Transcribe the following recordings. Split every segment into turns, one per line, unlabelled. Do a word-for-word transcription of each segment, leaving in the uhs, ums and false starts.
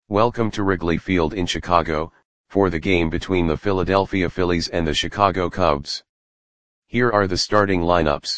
Welcome to Wrigley Field in Chicago, for the game between the Philadelphia Phillies and the Chicago Cubs. Here are the starting lineups.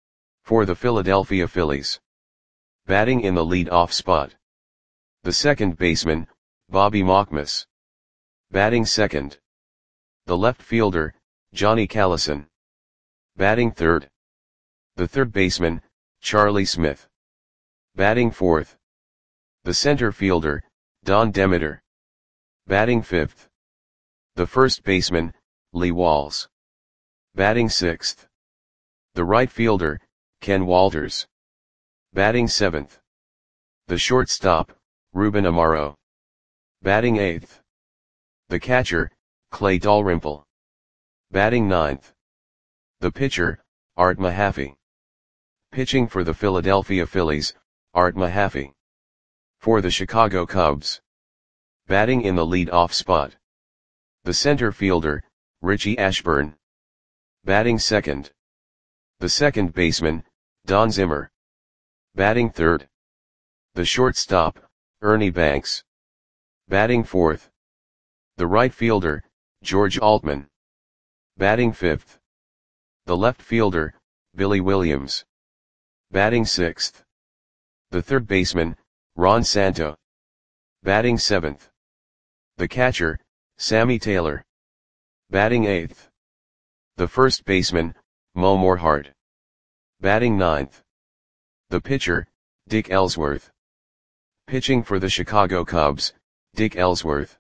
For the Philadelphia Phillies. Batting in the lead-off spot. The second baseman, Bobby Mockus. Batting second. The left fielder, Johnny Callison. Batting third. The third baseman, Charlie Smith. Batting fourth. The center fielder, Don Demeter. Batting fifth. The first baseman, Lee Walls. Batting sixth. The right fielder, Ken Walters. Batting seventh. The shortstop, Ruben Amaro. Batting eighth. The catcher, Clay Dalrymple. Batting ninth. The pitcher, Art Mahaffey. Pitching for the Philadelphia Phillies, Art Mahaffey. For the Chicago Cubs. Batting in the lead-off spot. The center fielder, Richie Ashburn. Batting second. The second baseman, Don Zimmer. Batting third. The shortstop, Ernie Banks. Batting fourth. The right fielder, George Altman. Batting fifth. The left fielder, Billy Williams. Batting sixth. The third baseman, Ron Santo. Batting seventh. The catcher, Sammy Taylor. Batting eighth. The first baseman, Mo Morehart. Batting ninth. The pitcher, Dick Ellsworth. Pitching for the Chicago Cubs, Dick Ellsworth.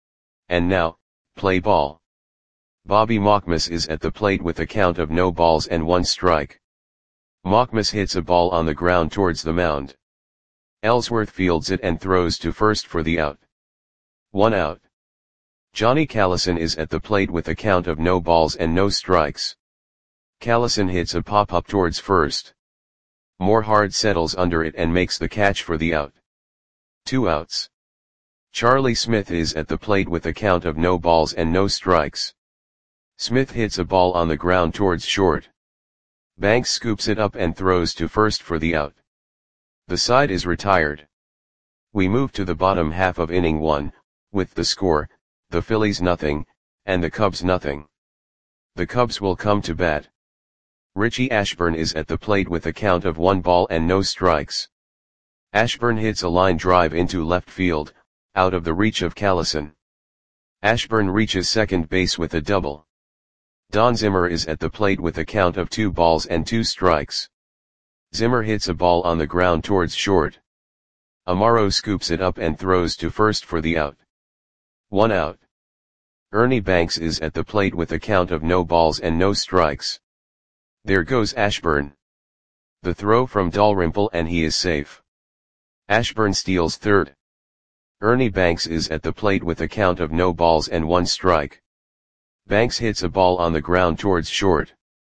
And now, play ball. Bobby Mockus is at the plate with a count of no balls and one strike. Mockus hits a ball on the ground towards the mound. Ellsworth fields it and throws to first for the out. One out. Johnny Callison is at the plate with a count of no balls and no strikes. Callison hits a pop-up towards first. Morehart settles under it and makes the catch for the out. Two outs. Charlie Smith is at the plate with a count of no balls and no strikes. Smith hits a ball on the ground towards short. Banks scoops it up and throws to first for the out. The side is retired. We move to the bottom half of inning one, with the score, the Phillies nothing, and the Cubs nothing. The Cubs will come to bat. Richie Ashburn is at the plate with a count of one ball and no strikes. Ashburn hits a line drive into left field, out of the reach of Callison. Ashburn reaches second base with a double. Don Zimmer is at the plate with a count of two balls and two strikes. Zimmer hits a ball on the ground towards short. Amaro scoops it up and throws to first for the out. One out. Ernie Banks is at the plate with a count of no balls and no strikes. There goes Ashburn. The throw from Dalrymple and he is safe. Ashburn steals third. Ernie Banks is at the plate with a count of no balls and one strike. Banks hits a ball on the ground towards short.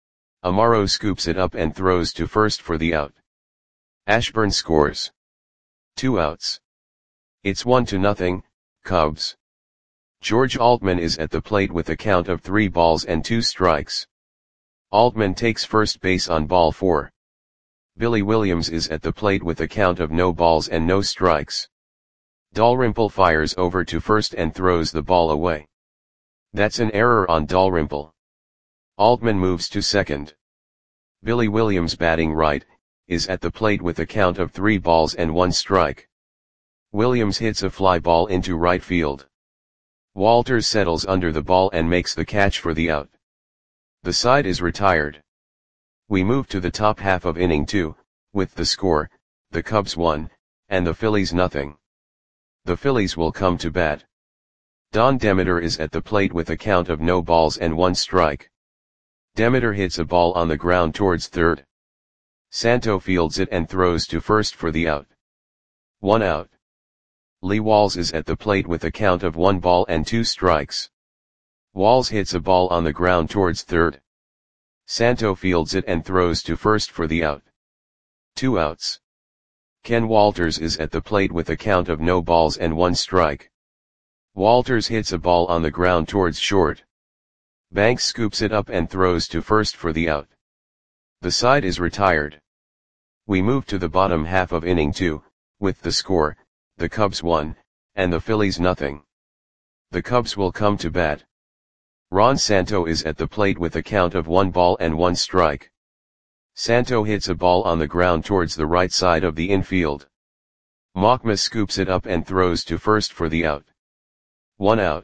Amaro scoops it up and throws to first for the out. Ashburn scores. Two outs. It's one to nothing, Cubs. George Altman is at the plate with a count of three balls and two strikes. Altman takes first base on ball four. Billy Williams is at the plate with a count of no balls and no strikes. Dalrymple fires over to first and throws the ball away. That's an error on Dalrymple. Altman moves to second. Billy Williams, batting right, is at the plate with a count of three balls and one strike. Williams hits a fly ball into right field. Walters settles under the ball and makes the catch for the out. The side is retired. We move to the top half of inning two, with the score, the Cubs one, and the Phillies nothing. The Phillies will come to bat. Don Demeter is at the plate with a count of no balls and one strike. Demeter hits a ball on the ground towards third. Santo fields it and throws to first for the out. One out. Lee Walls is at the plate with a count of one ball and two strikes. Walls hits a ball on the ground towards third. Santo fields it and throws to first for the out. Two outs. Ken Walters is at the plate with a count of no balls and one strike. Walters hits a ball on the ground towards short. Banks scoops it up and throws to first for the out. The side is retired. We move to the bottom half of inning two, with the score, the Cubs one, and the Phillies nothing. The Cubs will come to bat. Ron Santo is at the plate with a count of one ball and one strike. Santo hits a ball on the ground towards the right side of the infield. Machma scoops it up and throws to first for the out. One out.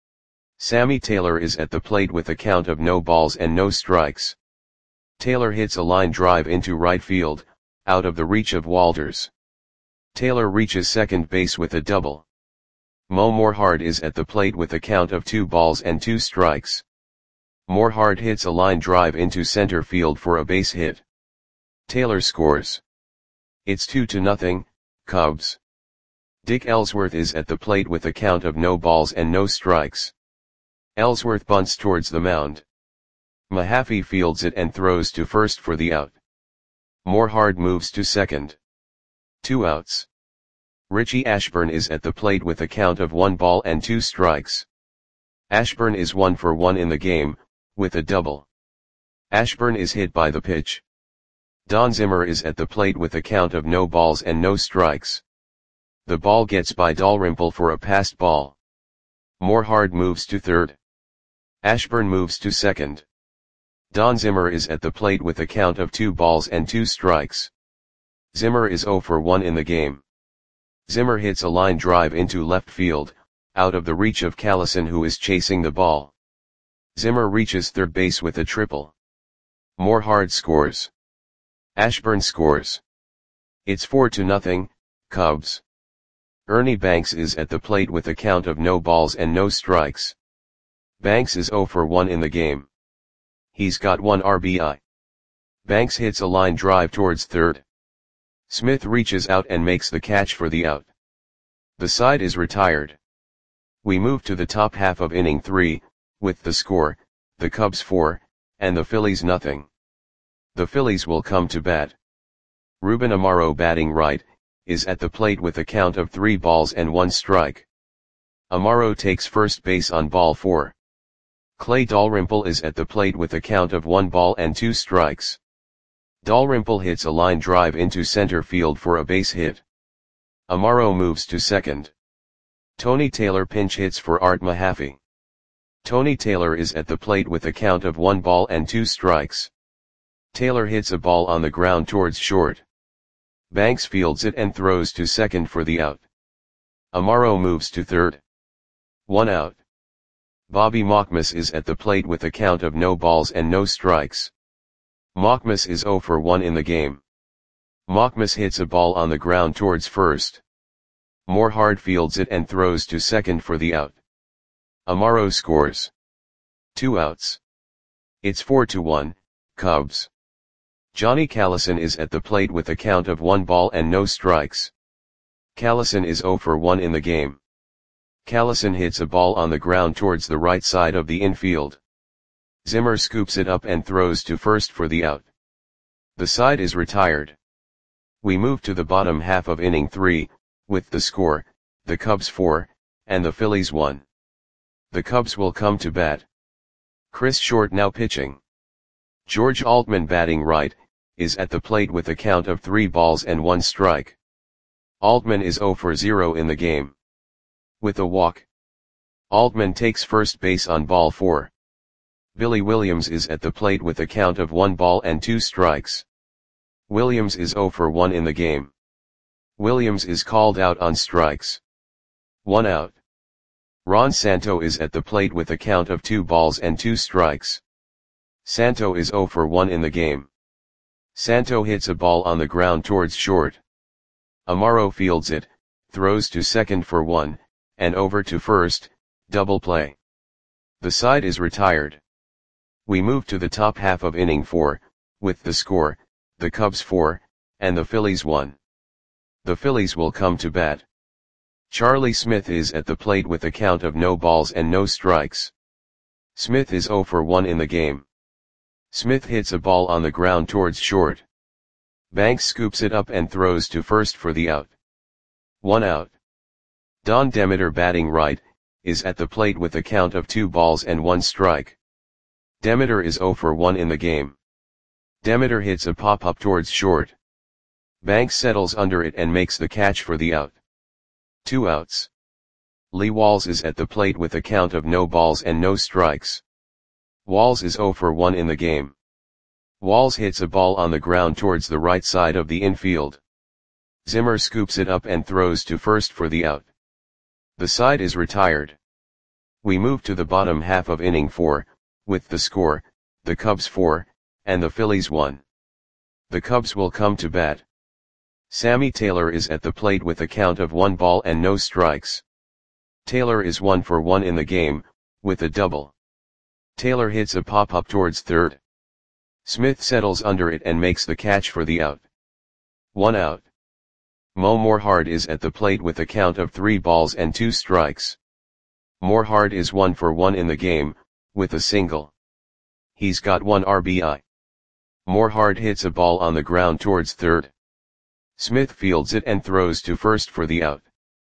Sammy Taylor is at the plate with a count of no balls and no strikes. Taylor hits a line drive into right field, out of the reach of Walters. Taylor reaches second base with a double. Mo Morehard is at the plate with a count of two balls and two strikes. Morehard hits a line drive into center field for a base hit. Taylor scores. It's two to nothing, Cubs. Dick Ellsworth is at the plate with a count of no balls and no strikes. Ellsworth bunts towards the mound. Mahaffey fields it and throws to first for the out. Morehard moves to second. Two outs. Richie Ashburn is at the plate with a count of one ball and two strikes. Ashburn is one for one in the game, with a double. Ashburn is hit by the pitch. Don Zimmer is at the plate with a count of no balls and no strikes. The ball gets by Dalrymple for a passed ball. Morehard moves to third. Ashburn moves to second. Don Zimmer is at the plate with a count of two balls and two strikes. Zimmer is zero for one in the game. Zimmer hits a line drive into left field, out of the reach of Callison, who is chasing the ball. Zimmer reaches third base with a triple. Morehard scores. Ashburn scores. It's four to nothing, Cubs. Ernie Banks is at the plate with a count of no balls and no strikes. Banks is zero for one in the game. He's got one R B I. Banks hits a line drive towards third. Smith reaches out and makes the catch for the out. The side is retired. We move to the top half of inning three, with the score, the Cubs four, and the Phillies nothing. The Phillies will come to bat. Ruben Amaro, batting right, is at the plate with a count of three balls and one strike. Amaro takes first base on ball four. Clay Dalrymple is at the plate with a count of one ball and two strikes. Dalrymple hits a line drive into center field for a base hit. Amaro moves to second. Tony Taylor pinch hits for Art Mahaffey. Tony Taylor is at the plate with a count of one ball and two strikes. Taylor hits a ball on the ground towards short. Banks fields it and throws to second for the out. Amaro moves to third. One out. Bobby Machmas is at the plate with a count of no balls and no strikes. Machmas is zero for one in the game. Machmas hits a ball on the ground towards first. Morehard fields it and throws to second for the out. Amaro scores. Two outs. It's four to one, Cubs. Johnny Callison is at the plate with a count of one ball and no strikes. Callison is zero for one in the game. Callison hits a ball on the ground towards the right side of the infield. Zimmer scoops it up and throws to first for the out. The side is retired. We move to the bottom half of inning three, with the score, the Cubs four, and the Phillies one. The Cubs will come to bat. Chris Short now pitching. George Altman, batting right, is at the plate with a count of three balls and one strike. Altman is zero for zero in the game. With a walk. Altman takes first base on ball four. Billy Williams is at the plate with a count of one ball and two strikes. Williams is zero for one in the game. Williams is called out on strikes. One out. Ron Santo is at the plate with a count of two balls and two strikes. Santo is zero for one in the game. Santo hits a ball on the ground towards short. Amaro fields it, throws to second for one, and over to first, double play. The side is retired. We move to the top half of inning four, with the score, the Cubs four, and the Phillies one. The Phillies will come to bat. Charlie Smith is at the plate with a count of no balls and no strikes. Smith is zero for one in the game. Smith hits a ball on the ground towards short. Banks scoops it up and throws to first for the out. One out. Don Demeter, batting right, is at the plate with a count of two balls and one strike. Demeter is zero for one in the game. Demeter hits a pop-up towards short. Banks settles under it and makes the catch for the out. Two outs. Lee Walls is at the plate with a count of no balls and no strikes. Walls is zero for one in the game. Walls hits a ball on the ground towards the right side of the infield. Zimmer scoops it up and throws to first for the out. The side is retired. We move to the bottom half of inning four, with the score, the Cubs four, and the Phillies one. The Cubs will come to bat. Sammy Taylor is at the plate with a count of one ball and no strikes. Taylor is one for one in the game, with a double. Taylor hits a pop-up towards third. Smith settles under it and makes the catch for the out. One out. Mo Morehard is at the plate with a count of three balls and two strikes. Morehard is one for one in the game, with a single. He's got one R B I. Morehard hits a ball on the ground towards third. Smith fields it and throws to first for the out.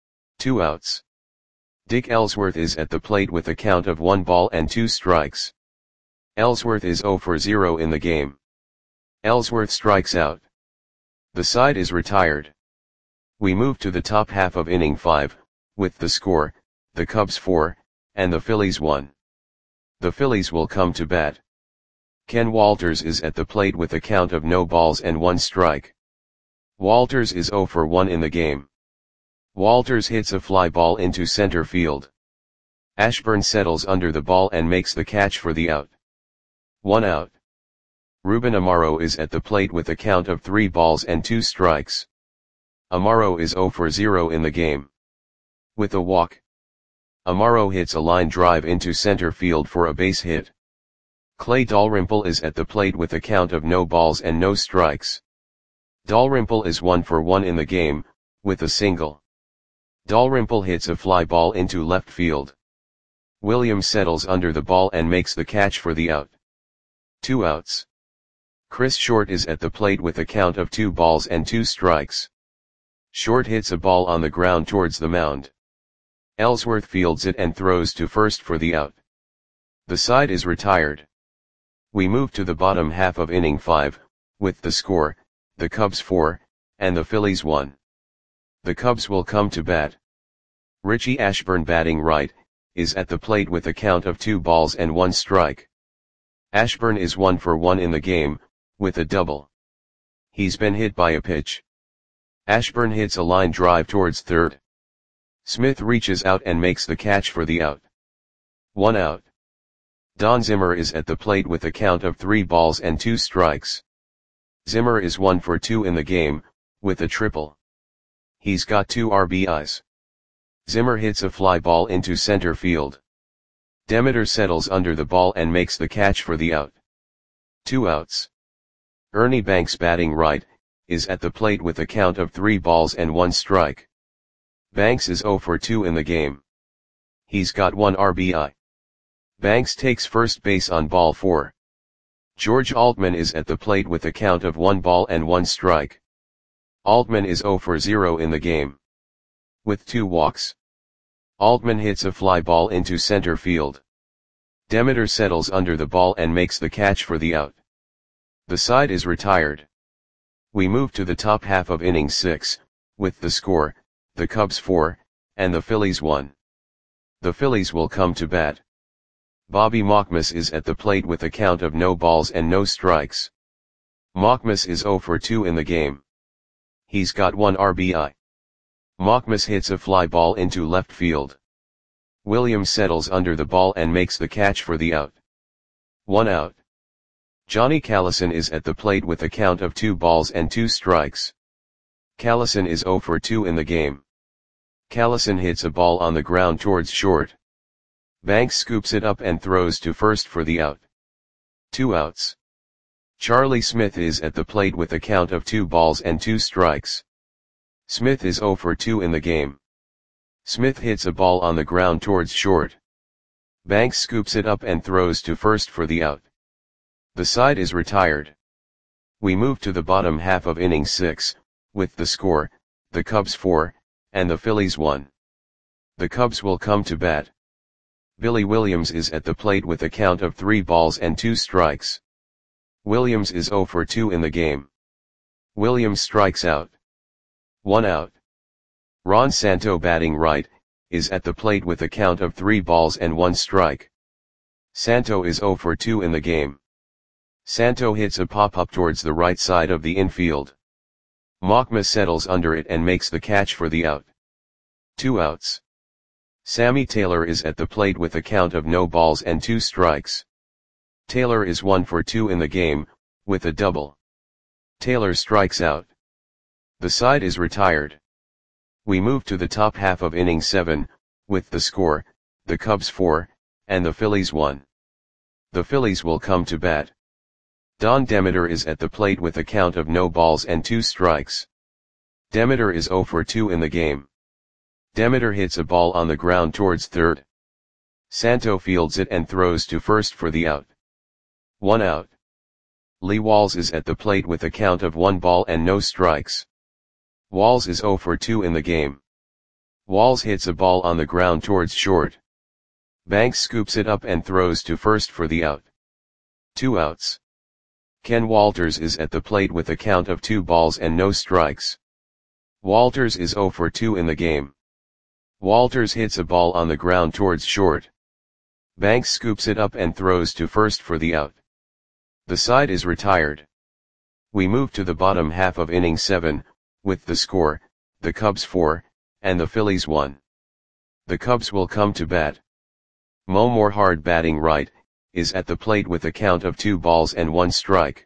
Two outs. Dick Ellsworth is at the plate with a count of one ball and two strikes. Ellsworth is zero for zero in the game. Ellsworth strikes out. The side is retired. We move to the top half of inning five, with the score, the Cubs four, and the Phillies one. The Phillies will come to bat. Ken Walters is at the plate with a count of no balls and one strike. Walters is zero for one in the game. Walters hits a fly ball into center field. Ashburn settles under the ball and makes the catch for the out. One out. Ruben Amaro is at the plate with a count of three balls and two strikes. Amaro is zero for zero in the game. With a walk. Amaro hits a line drive into center field for a base hit. Clay Dalrymple is at the plate with a count of no balls and no strikes. Dalrymple is one for one in the game, with a single. Dalrymple hits a fly ball into left field. Williams settles under the ball and makes the catch for the out. Two outs. Chris Short is at the plate with a count of two balls and two strikes. Short hits a ball on the ground towards the mound. Ellsworth fields it and throws to first for the out. The side is retired. We move to the bottom half of inning five, with the score, the Cubs four, and the Phillies one. The Cubs will come to bat. Richie Ashburn, batting right, is at the plate with a count of two balls and one strike. Ashburn is one for one in the game, with a double. He's been hit by a pitch. Ashburn hits a line drive towards third. Smith reaches out and makes the catch for the out. One out. Don Zimmer is at the plate with a count of three balls and two strikes. Zimmer is one for two in the game, with a triple. He's got two R B Is. Zimmer hits a fly ball into center field. Demeter settles under the ball and makes the catch for the out. Two outs. Ernie Banks, batting right, is at the plate with a count of three balls and one strike. Banks is zero for two in the game. He's got one R B I. Banks takes first base on ball four. George Altman is at the plate with a count of one ball and one strike. Altman is zero for zero in the game. With two walks. Altman hits a fly ball into center field. Demeter settles under the ball and makes the catch for the out. The side is retired. We move to the top half of inning six, with the score, the Cubs four, and the Phillies one. The Phillies will come to bat. Bobby Mockmas is at the plate with a count of no balls and no strikes. Mockmas is zero for two in the game. He's got one R B I. Mockmas hits a fly ball into left field. Williams settles under the ball and makes the catch for the out. One out. Johnny Callison is at the plate with a count of two balls and two strikes. Callison is zero for two in the game. Callison hits a ball on the ground towards short. Banks scoops it up and throws to first for the out. Two outs. Charlie Smith is at the plate with a count of two balls and two strikes. Smith is zero for two in the game. Smith hits a ball on the ground towards short. Banks scoops it up and throws to first for the out. The side is retired. We move to the bottom half of inning six, with the score, the Cubs four, and the Phillies one. The Cubs will come to bat. Billy Williams is at the plate with a count of three balls and two strikes. Williams is zero for two in the game. Williams strikes out. One out. Ron Santo, batting right, is at the plate with a count of three balls and one strike. Santo is zero for two in the game. Santo hits a pop-up towards the right side of the infield. Machma settles under it and makes the catch for the out. Two outs. Sammy Taylor is at the plate with a count of no balls and two strikes. Taylor is one for two in the game, with a double. Taylor strikes out. The side is retired. We move to the top half of inning seven, with the score, the Cubs four, and the Phillies one. The Phillies will come to bat. Don Demeter is at the plate with a count of no balls and two strikes. Demeter is zero for two in the game. Demeter hits a ball on the ground towards third. Santo fields it and throws to first for the out. One out. Lee Walls is at the plate with a count of one ball and no strikes. Walls is zero for two in the game. Walls hits a ball on the ground towards short. Banks scoops it up and throws to first for the out. Two outs. Ken Walters is at the plate with a count of two balls and no strikes. Walters is zero for two in the game. Walters hits a ball on the ground towards short. Banks scoops it up and throws to first for the out. The side is retired. We move to the bottom half of inning seven, with the score, the Cubs four, and the Phillies one. The Cubs will come to bat. Mo Morhard, batting right, is at the plate with a count of two balls and one strike.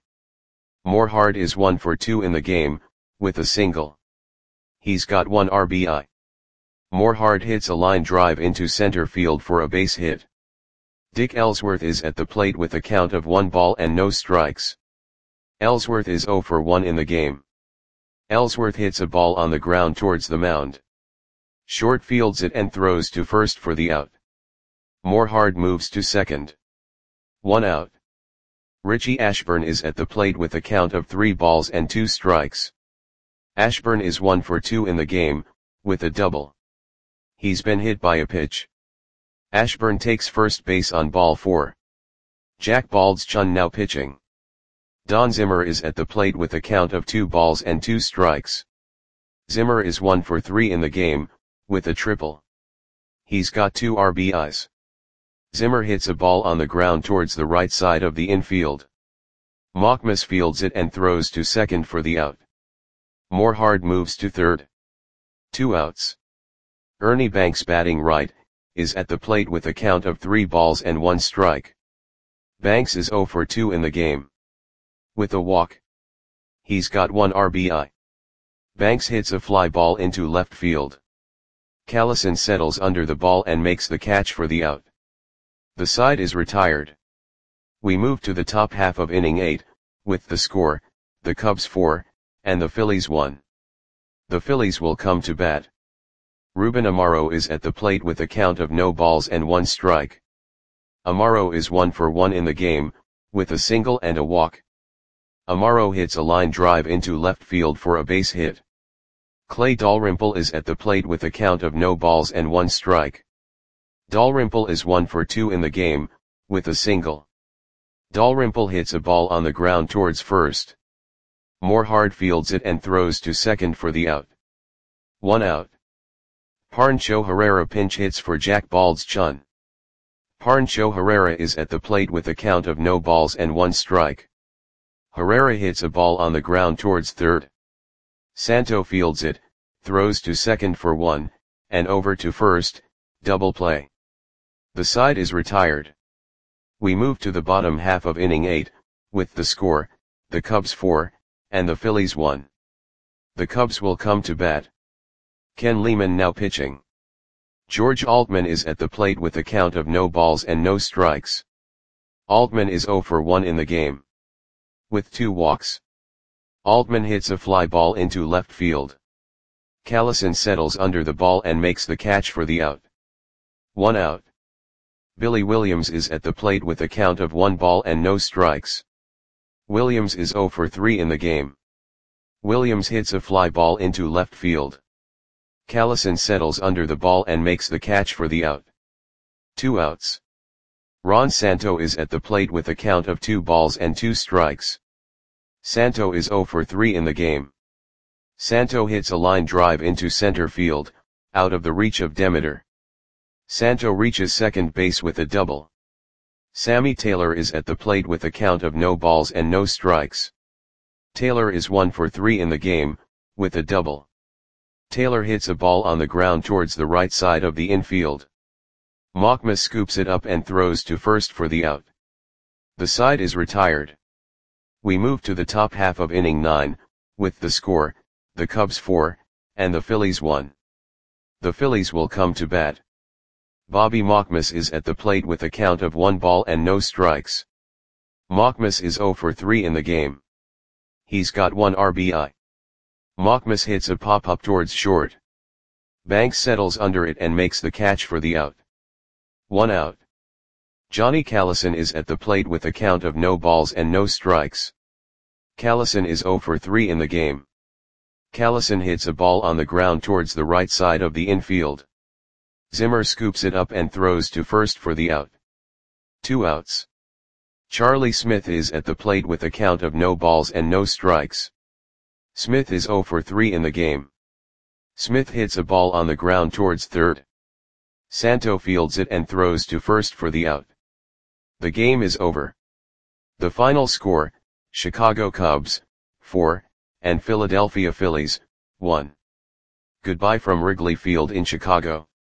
Morhard is one for two in the game, with a single. He's got one R B I. Morhard hits a line drive into center field for a base hit. Dick Ellsworth is at the plate with a count of one ball and no strikes. Ellsworth is zero for one in the game. Ellsworth hits a ball on the ground towards the mound. Short fields it and throws to first for the out. Morhard moves to second. One out. Richie Ashburn is at the plate with a count of three balls and two strikes. Ashburn is one for two in the game, with a double. He's been hit by a pitch. Ashburn takes first base on ball four. Jack Baldschun now pitching. Don Zimmer is at the plate with a count of two balls and two strikes. Zimmer is one for three in the game, with a triple. He's got two R B Is. Zimmer hits a ball on the ground towards the right side of the infield. Machmas fields it and throws to second for the out. Morhard moves to third. Two outs. Ernie Banks, batting right, is at the plate with a count of three balls and one strike. Banks is zero for two in the game. With a walk. He's got one R B I. Banks hits a fly ball into left field. Callison settles under the ball and makes the catch for the out. The side is retired. We move to the top half of inning eight, with the score, the Cubs four, and the Phillies one. The Phillies will come to bat. Ruben Amaro is at the plate with a count of no balls and one strike. Amaro is one for one in the game, with a single and a walk. Amaro hits a line drive into left field for a base hit. Clay Dalrymple is at the plate with a count of no balls and one strike. Dalrymple is one for two in the game, with a single. Dalrymple hits a ball on the ground towards first. Morhard fields it and throws to second for the out. One out. Pancho Herrera pinch hits for Jack Baldschun. Pancho Herrera is at the plate with a count of no balls and one strike. Herrera hits a ball on the ground towards third. Santo fields it, throws to second for one, and over to first, double play. The side is retired. We move to the bottom half of inning eight, with the score, the Cubs four, and the Phillies one. The Cubs will come to bat. Ken Lehman now pitching. George Altman is at the plate with a count of no balls and no strikes. Altman is zero for one in the game. With two walks. Altman hits a fly ball into left field. Callison settles under the ball and makes the catch for the out. One out. Billy Williams is at the plate with a count of one ball and no strikes. Williams is zero for three in the game. Williams hits a fly ball into left field. Callison settles under the ball and makes the catch for the out. Two outs. Ron Santo is at the plate with a count of two balls and two strikes. Santo is zero for three in the game. Santo hits a line drive into center field, out of the reach of Demeter. Santo reaches second base with a double. Sammy Taylor is at the plate with a count of no balls and no strikes. Taylor is one for three in the game, with a double. Taylor hits a ball on the ground towards the right side of the infield. Machmas scoops it up and throws to first for the out. The side is retired. We move to the top half of inning nine, with the score, the Cubs four, and the Phillies one. The Phillies will come to bat. Bobby Machmas is at the plate with a count of one ball and no strikes. Machmas is zero for three in the game. He's got one R B I. Machmas hits a pop-up towards short. Banks settles under it and makes the catch for the out. One out. Johnny Callison is at the plate with a count of no balls and no strikes. Callison is zero for three in the game. Callison hits a ball on the ground towards the right side of the infield. Zimmer scoops it up and throws to first for the out. Two outs. Charlie Smith is at the plate with a count of no balls and no strikes. Smith is zero for three in the game. Smith hits a ball on the ground towards third. Santo fields it and throws to first for the out. The game is over. The final score, Chicago Cubs, four, and Philadelphia Phillies, one. Goodbye from Wrigley Field in Chicago.